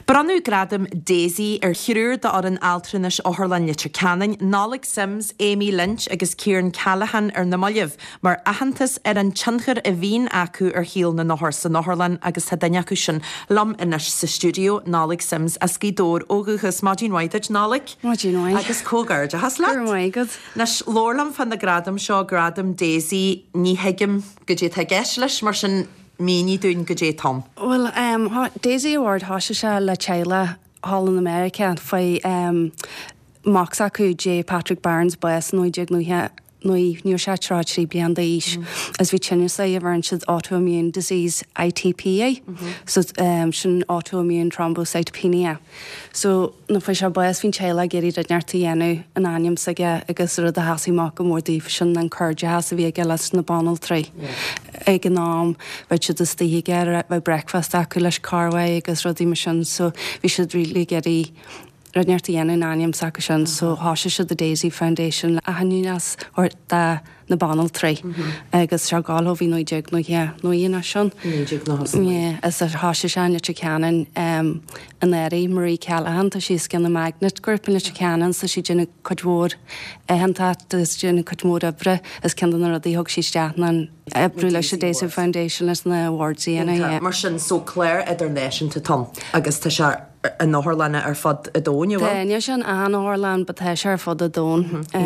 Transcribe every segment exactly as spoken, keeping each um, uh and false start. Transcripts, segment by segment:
Branú gradam Daisy ar chiúr de ar an altrinis óharlan litir canin, Nálig Sims, Amy Lynch agus Kieran Callahan ar na Moilliv, mar ahantas ar an tsinchar a bhín acu ar híl na nóhar sa nóharlan agus hedaine acu sin lam inis sa studio Nálig Sims a scídór óguchas Máidín Waidid Nálig. Máidín Waid. Agus cógarde has leat. Gurmaigad. Nas lórlam fan na gradam seo gradam Daisy ní heigim go dé ta geis leis mar sin Mini dún go dé Tom. Well, um, Daisy Award hasha se le Chela Hall in America fai um, Max acu J. Patrick Barnes Boas no jig no ha no níor se trátrí blian da is as bhí tinne sa a bhain siad autoimmune disease I T P A mm-hmm. so um, sin autoimmune thrombocytopenia so na fai se Boas hín Chela geirí a neartta dhéanú an aim saige agus ru a hasí má go mór díh sin an chuirde has a bhí ge leis na banal trí ag an nám bheit siad is tíí gear bheith breakfast acu leis carha agus rudí mar sin so bhí siad rilí geirí Radneartta dhéanú aim saca sin so háise siad the Daisy Foundation a hanúnas or da na banal trí agus se gáiló bhí nóideag nó nó dhéana sin is a háise sean le canan an éirí Marie Callahan tá sí cin na magnet grúpin le canan sa sí dénne chudmór hantá is dénne chudmór abre is cin na rudí thug sí steatna ebrú leis Daisy Foundation leis na awards dhéana mar sin so Claire Internation to Tom agus tá se an nóharlanna ar fod a dóin bhfuil? Déine sin an nóharlan ba tá se ar fod a dón.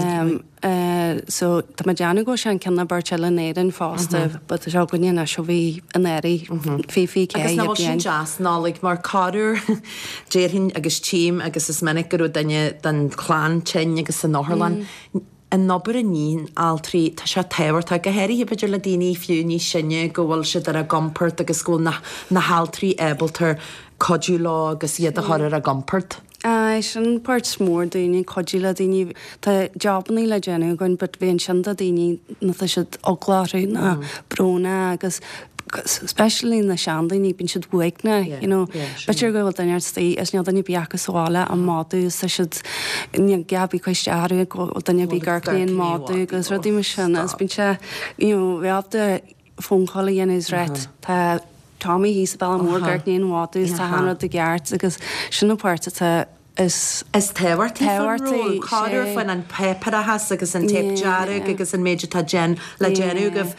So tá ma deanú go sin cinna bartile néan fásta, ba tá seo gine seo bhí an éirí fí fí cé. Agus ná bhil sin jazz nálaigh mar cadú déirhinn agus tíim agus is minic go daine den chláán tin agus an nóharlan. An nobar a nín altrí tá se tehart a gohéirí hi beidir le daoine fiú ní sinne go bhfuil si ar a gompert agus scóil na, na haltrí ebaltar codú lá agus iad a choir a gompert. Ai, sin part smór daoine codú le daoine tá jobaní le déanú goin bud bhíon sin a daoine na tá siad ogláirú na brona agus especially na seandaí ní bín siad buigna, you know, betir go bhfuil daine tí is nead daine bíachas sála a máú sa siad ní gabí chuiste áú go daine bí garclaíon máú agus rudí mar sin as bín se, you know, bheabda fónchaila dhéanús réit tá Tommy hís bell mór garclaíon máú tá hanrad a gceart agus sinna páirte tá is is tehart tehart cáir fan an pepper a has agus an tape jarú agus an méidir tá gen le genú goh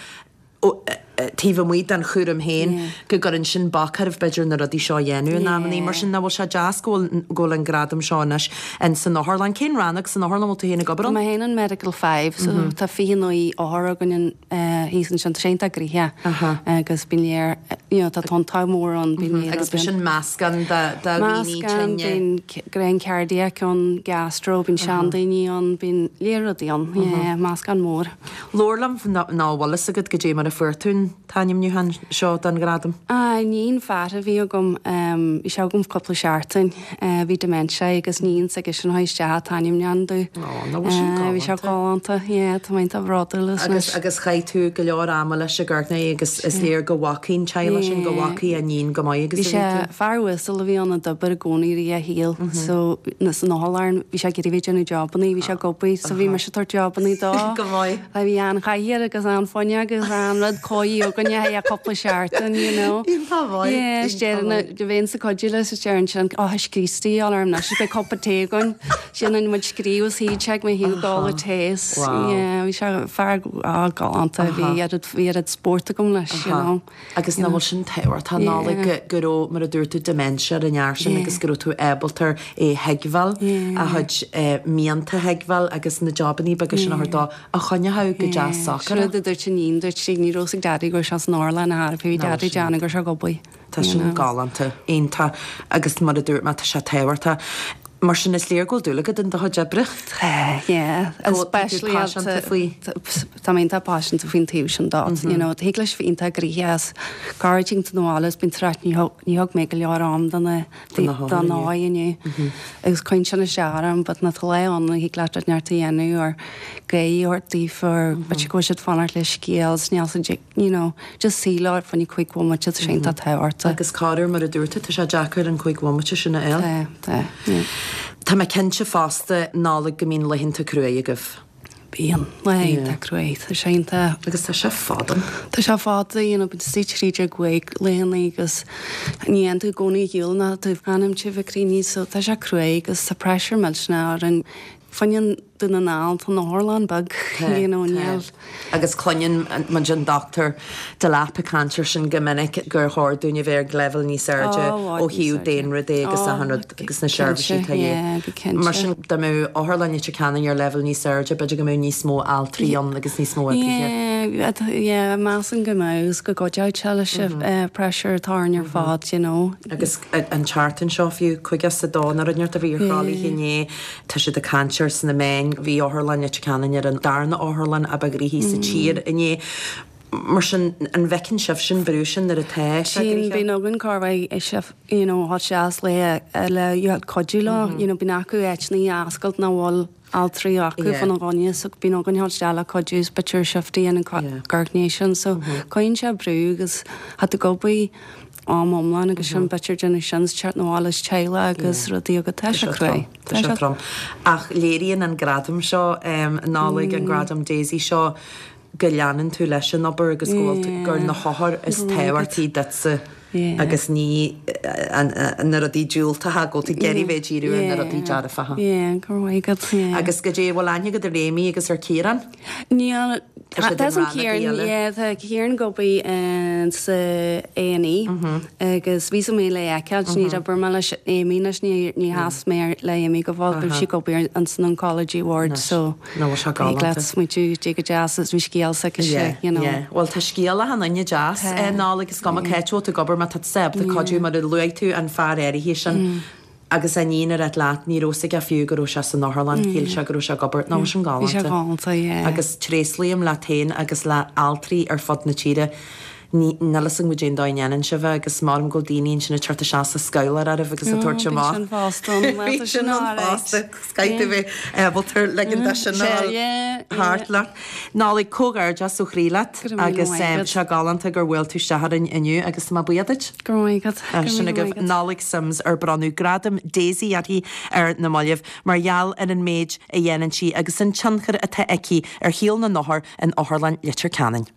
tíh muid an chuúm héin go gur an sin bachar beidir na rudí seo dhéanú an námaní mar sin nahil se jazzgóil ggóil an gradam seánas an san nóharlan cén rannach san nóharla mó héna gobar. Ma héan an Medical five so tá fion í áthra gan hí an sin sénta gríthe agus bin léir tá tantá mór an agus be sin meascan bin grain cardiac an gastro bin seandaí an bin léradí an meascan mór. Lórlam náhlas a go go dé mar a fuirtún Táim nniuhan seo an gradam? A níon fear a bhí gom i seo gom coppla seaartain bhí dementia agus níon agus sin haiste táim neanú. Bhí seo gáanta tá maint a bhráda agus agus chaid tú go leor am leis a gurna agus is léir go bhacín teile sin go bhacaí a níon go maiid agus. Bhí sé fearhhuiil a bhí anna dobar a gcónaí a híal so na san nálarn bhí sé gurí bhéidir na jobbaní bhí se gopaí so bhí mar se tar jobbaní dá. Go maiid. A bhí an chaíar agus an fáine agus an rud cóí ó gonne a coppla seaartain, you know. Yeah, déanna de bhéon sa codúla sa teann sin á scrístaí álarm na si be coppa téagain sin an muid scríos hí teag mé hiú gála tééis. Bhí se fear gáanta bhí bhíad sportta gom leis. Agus na bhil sin tehar tá nála guró mar a dúirtú dementia an near sin agus gurú tú ebaltar é heagháil a chuid míanta heagháil agus na jobbaní bagus sin átá a chunethe go jazz soccer. Chu dúirt sin níon dúirt sí ní rósa dadí go se nála na ar bhí dadí deanna gur se gobaí. Tá sin gáanta aonanta agus mar a dúirt me tá se tehairta. Mar sin is léir ggóil dúla den do debricht? especially tá mínta passion to fin tíú sin dá. Hiigleis fínta grías Carting to nóálas bin treit níhog mé go learrám dana náinniu. Agus chuin sinna searam, but na leanna hí leat neartta dhéanú ar gaí ortaí for be go siad fanart leis scéals neal just sílar fanní chuig bhmate sénta teharta. Agus cáir mar a dúirta tá sé Jackar an chuig bhmate sinna eil. Tá me cinse fásta nála go mín lehinnta cruúa goh. bíon le tá cruéid sénta agus tá se fádan. Tá se fáda íon bud sitríidir gcuig léana agus níon tú gcónaí dúilna tú anam si bhríní so tá se cruéig agus sa pressure me sná an fanin duna ná an na Hálán bag íonnéal. Agus cloinn man gin doctor de lápa cancer sin gomininic gur háir dúine bhéir level ní Serge ó hiú déanra dé agus agus na seirbhí tá mar sin do mú áthlanne te canan ar level ní Serge, beidir go mú ní smó altríon agus ní smó más an gomás go godeid teile se pressure táin ar fád you know. Agus an chartan seo fiú chuige sa dánar an neart a bhí rálaí hinné tá si de cancer san na main bhí áthlanne te canan ar an darna áthlan a bagrí hí sa tír inné mar sin an bhecinn sibh sin brú sin ar a té sin bí nógann carhaid é sibh há seas le le dúad codú lá bí acu éitnaí ascailt na bháil al trí acu fan an gáine so bí nógann há deala codús beir siftaí an Garnation so coinn se brú agus hat a gobaí ámláin agus sin beir gena sin teart nóálas teile agus rudí agad teisiré. Ach léiríonn an gradam seo nálaigh an gradam Daisy seo go leanan tú leis an obair agus ggóil gur na háthir is téhairtí desa agus ní na rudí dúiltathe go tú geirí bheith díú na rudí deara faha. Agus go dé bhil aine go de réimi agus ar círan? Níl chéan gobaí an sa A and E agus ví mé le eiceil ní a bur me leis éínas ní has mé le mí go bháil si gobair an san Oncology Ward so muú dé go jazz bhí scéal sa sé. Well tá scéala han aine jazz nálagus go ceitú a gobar mat seb de codú mar luig tú an fear éir hí sin agus a níar at leat ní rosa a fiú goró se san Northland híl se goró se gobert ná an gáanta agus tréslíam le tain agus le altrií ar fod na tíre ní nalasing mu Jane dainen se bheith agus marm go daíonn sinna charta se sa scoilar ar agus a tuairte má Skyite bheith ebaltar le sin hála. Nálaigh cógar just so chrílaat agus se galanta gur bhfuil tú seharin inniu agus má buiadit? Sinna go nálaigh sims ar branú gradam Daisy atí ar na Moillimh margheall in an méid a dhéanaan si agus an tseanchar a te eici ar chial na nóthir in Áthirlan litir canin.